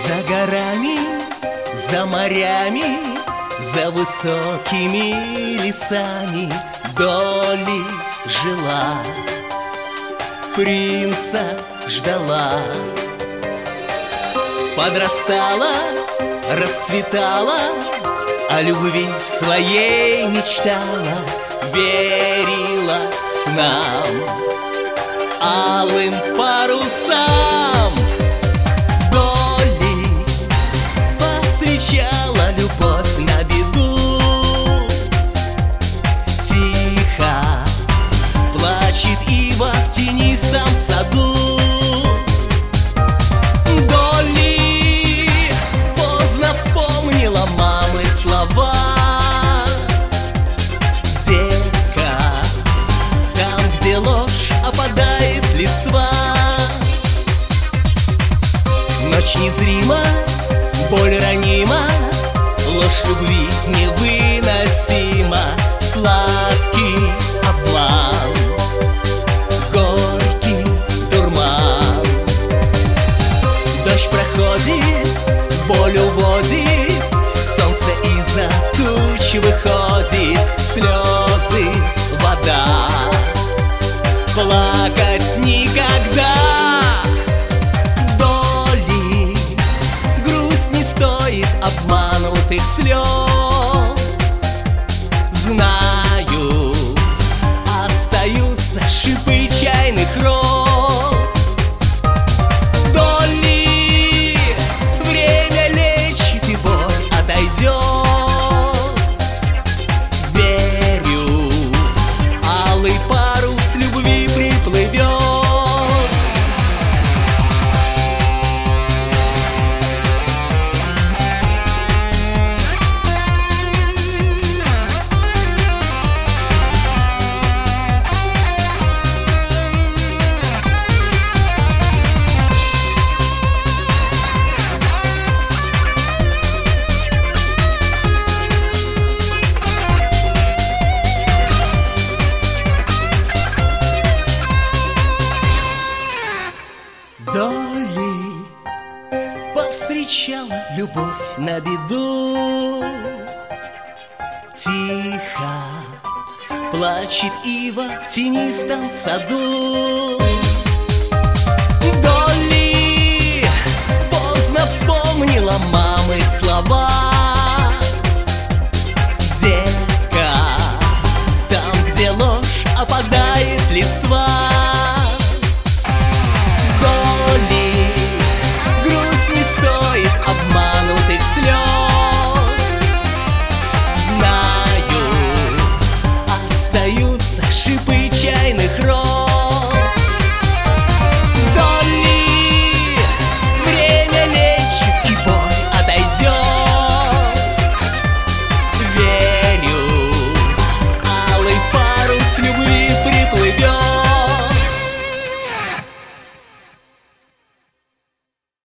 За горами, за морями, за высокими лесами Долли жила, принца ждала. Подрастала, расцветала, о любви своей мечтала, верила снам, алым парусам. Долли повстречала любовь на беду. Тихо плачет ива в тенистом саду. Долли поздно вспомнила мамы слова. Детка, там, где ложь опадает листва. Ночь незрима, боль ранима, ложь любви невыносима. Сладкий обман, горький дурман. Дождь проходит, боль уводит, солнце из-за туч выходит. Слезы, вода, плакать никогда. Долли, грусть не стоит обманутых слез. Знаю, остаются шипы чайных роз. Долли, время лечит и боль отойдет. Верю, алый парус любви приплывет. Долли повстречала любовь на беду. Тихо плачет ива в тенистом саду. Долли поздно вспомнила маму.